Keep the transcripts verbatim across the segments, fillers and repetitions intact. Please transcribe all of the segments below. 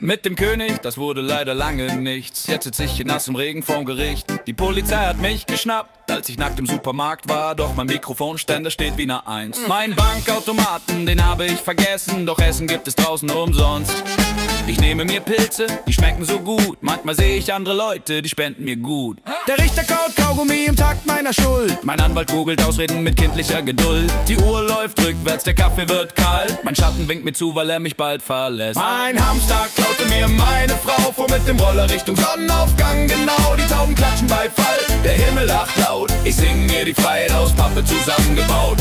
Mit dem König, das wurde leider lange nichts. Jetzt sitz ich hier nass im Regen vorm Gericht. Die Polizei hat mich geschnappt, als ich nackt im Supermarkt war. Doch mein Mikrofonständer steht wie ne Eins. Mein Bankautomaten, den habe ich vergessen. Doch Essen gibt es draußen umsonst. Ich nehme mir Pilze, die schmecken so gut. Manchmal sehe ich andere Leute, die spenden mir gut. Der Richter kaut Kaugummi im Takt meiner Schuld. Mein Anwalt googelt Ausreden mit kindlicher Geduld. Die Uhr läuft rückwärts, der Kaffee wird kalt. Mein Schatten winkt mir zu, weil er mich bald verlässt. Mein Hamster klaute mir meine Frau, fuhr mit dem Roller Richtung Sonnenaufgang. Genau, die Tauben klatschen Beifall, der Himmel lacht laut. Ich sing mir die Freiheit aus Pappe zusammengebaut.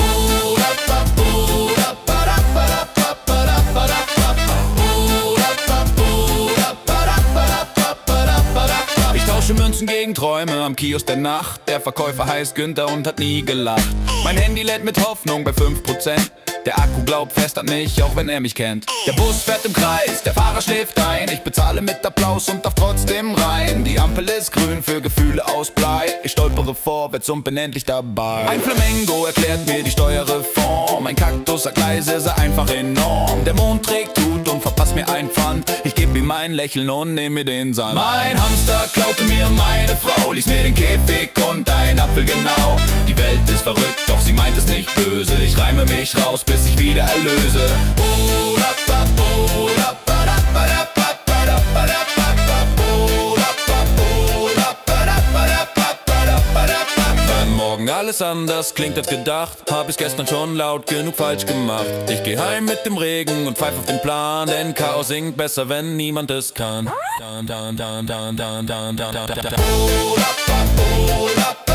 Ich tausche Münzen gegen Träume am Kiosk der Nacht. Der Verkäufer heißt Günther und hat nie gelacht. Mein Handy lädt mit Hoffnung bei fünf Prozent. Der Akku glaubt fest an mich, auch wenn er mich kennt. Der Bus fährt im Kreis, der Fahrer schläft ein. Ich bezahle mit Applaus und darf trotzdem rein. Die Ampel ist grün für Gefühle aus Blei. Ich stolpere vorwärts und bin endlich dabei. Ein Flamingo erklärt mir die Steuerreform. Ein Kaktus sagt leise, sei einfach enorm. Der Mond trägt Hut und verpasst mir ein Pfand. Ich geb ihm ein Lächeln und nehm mir den Sand. Mein Hamster klaute mir meine Frau, ließ mir den Käfig und ein Apfel genau. Die Welt ist verrückt, doch sie meint es nicht böse. Ich reime mich raus, bis ich wieder erlöse. Wenn morgen alles anders klingt als gedacht, hab ich's gestern schon laut genug falsch gemacht. Ich geh heim mit dem Regen und pfeif auf den Plan, denn Chaos singt besser, wenn niemand es kann. Dan, dan, dan, dan, dan, dan, dan, dan, dan.